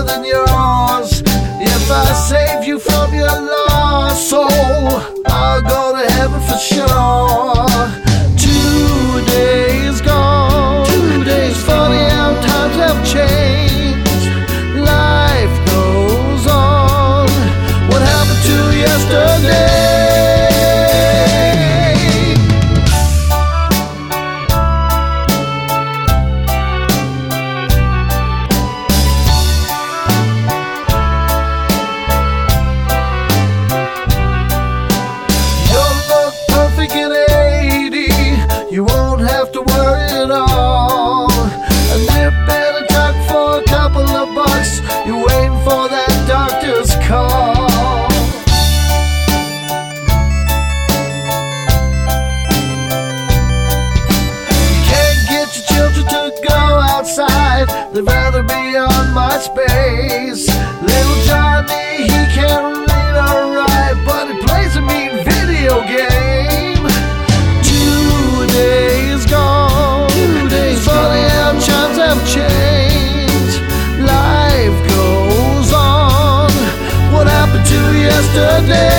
than yours. If I save you from your lost soul, I'll go to heaven for sure. 2 days gone, 2 days. Funny how times have changed. Life goes on. What happened to yesterday? You won't have to worry at all. A nip and a tuck for a couple of bucks. You're waiting for that doctor's call. You can't get your children to go outside. They'd rather be on MySpace. Little Johnny, he can't read or write, but he plays a mean video game. 2 days gone, 2 days. Funny how times have changed. Life goes on. What happened to yesterday?